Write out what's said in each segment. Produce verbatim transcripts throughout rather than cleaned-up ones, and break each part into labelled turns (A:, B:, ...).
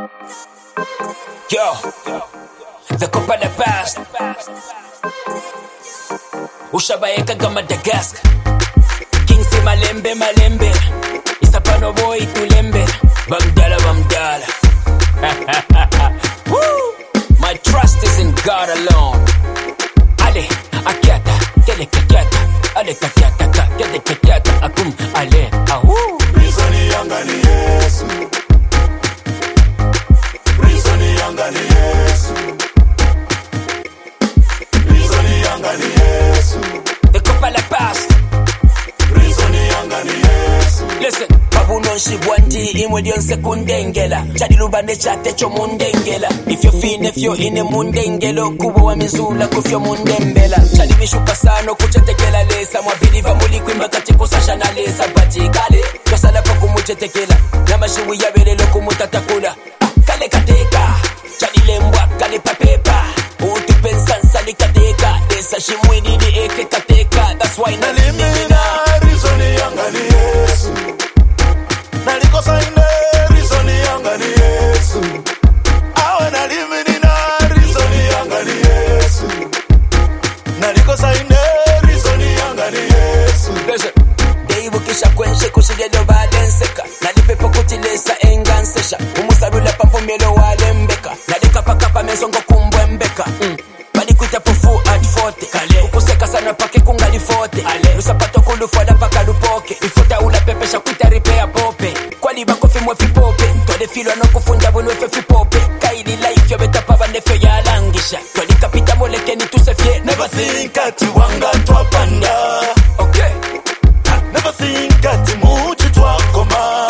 A: Yo, the Copa de Past Ushabaeka ga Madagascar Kingsi malembe malembe Isapano boy tulembe Bamdala bamdala Woo! My trust is in God alone. Ale, akiata, kele kakiata Ale kakiata, kele kakiata Akum, ale, ahu
B: Rizoni yanga ni Yesu Rizoni yanga ni Yesu Rizoni yanga ni Yesu
A: The Copa la Past
B: Rizoni yanga ni Yesu
A: Listen, babunon shibwanti imwe lyonse kundengela Chadilubane chate cho mundengela If you're fin, if you're in a mundengelo Kubo wa mizula kufyo mundembela Chadimishuka sano kuchetekela lesa Mwabiliva muli kwimba katikusasha na lesa Batikale, yosala pa kumuchetekela Namashiwi ya belelo kumutatakula ah, Kale kateka, chadilembwa kale papepa Utupensansa li kateka Desa shimwini di eke kateka That's why na
B: Nalimina rizoni yanga ni Yesu Nalikosa ine rizoni yanga ni Yesu Awe nalimina rizoni yanga ni Yesu Nalikosa ine rizoni yanga ni Yesu
A: Listen, Deibu kisha kwenche kushigelo badenseka Nalipepo kutilesa engansesha Umusarula pampumelo walembeka Nalika pakapa mesongo kumbwembeka mm. Balikuita pufu at forty Kale ukuseka sana pake kungali forty Ale usapato kulufuada paka lupoke Ifuta ula pepesha kuita ripea pope Kwali bako fi mwefi pope Twade filwa no kufunda bunu efe fi pope Kaili life yo betapa banefyo ya langisha Twali kapita moleke ni tusefye
B: Never think ati wanga twapanda
A: Okay
B: Never think ati muchi twakoma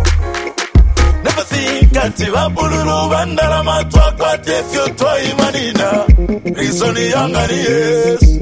B: Never think ati babululu bandala matwakwa tefyo twaimanina Rizoni yanga ni Yesu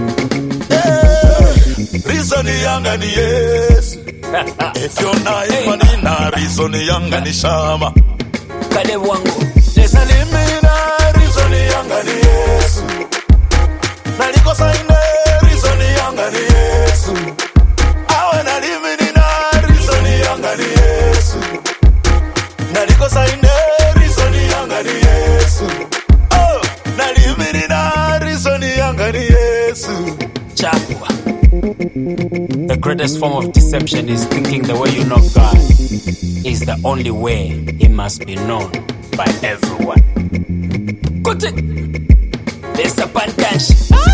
B: yeah. Rizoni yanga ni Yesu Efyo naimanina rizoni yanga ni Shama
A: Kale wangu
B: Nesalimina rizoni yanga ni Yesu Nalikosa ine rizoni yanga ni Yesu Awe naliminina rizoni yanga ni Yesu Nalikosa ine rizoni yanga ni Yesu Oh, naliminina rizoni yanga ni Yesu
A: Chapwa. The greatest form of deception is thinking the way you know God is the only way He must be known by everyone. Cut it. There's a pantash.